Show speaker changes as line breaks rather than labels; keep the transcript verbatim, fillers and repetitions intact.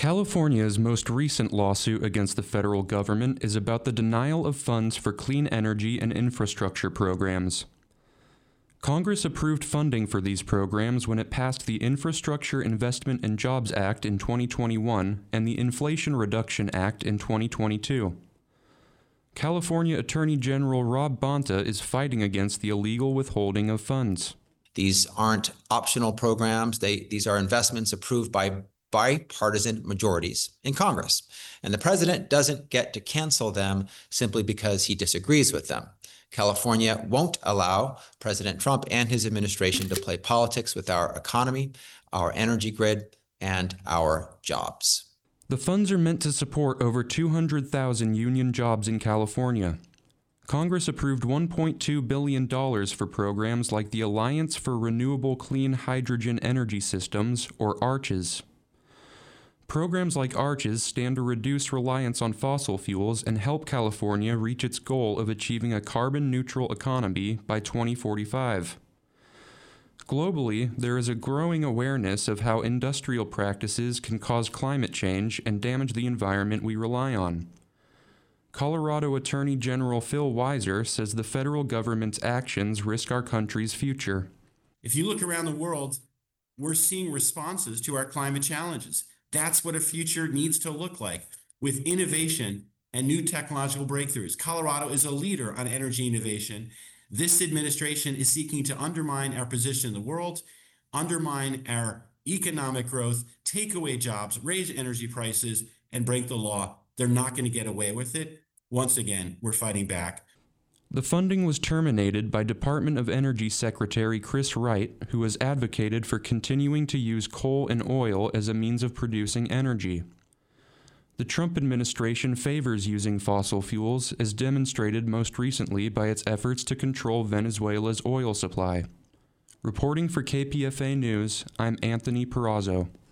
California's most recent lawsuit against the federal government is about the denial of funds for clean energy and infrastructure programs. Congress approved funding for these programs when it passed the Infrastructure Investment and Jobs Act in twenty twenty-one and the Inflation Reduction Act in twenty twenty-two. California Attorney General Rob Bonta is fighting against the illegal withholding of funds.
These aren't optional programs. They, these are investments approved by bipartisan majorities in Congress. And the president doesn't get to cancel them simply because he disagrees with them. California won't allow President Trump and his administration to play politics with our economy, our energy grid, and our jobs.
The funds are meant to support over two hundred thousand union jobs in California. Congress approved one point two billion dollars for programs like the Alliance for Renewable Clean Hydrogen Energy Systems, or ARCHES. Programs like ARCHES stand to reduce reliance on fossil fuels and help California reach its goal of achieving a carbon-neutral economy by twenty forty-five. Globally, there is a growing awareness of how industrial practices can cause climate change and damage the environment we rely on. Colorado Attorney General Phil Weiser says the federal government's actions risk our country's future.
If you look around the world, we're seeing responses to our climate challenges. That's what a future needs to look like, with innovation and new technological breakthroughs. Colorado is a leader on energy innovation. This administration is seeking to undermine our position in the world, undermine our economic growth, take away jobs, raise energy prices, and break the law. They're not going to get away with it. Once again, we're fighting back.
The funding was terminated by Department of Energy Secretary Chris Wright, who has advocated for continuing to use coal and oil as a means of producing energy. The Trump administration favors using fossil fuels, as demonstrated most recently by its efforts to control Venezuela's oil supply. Reporting for K P F A News, I'm Anthony Perazzo.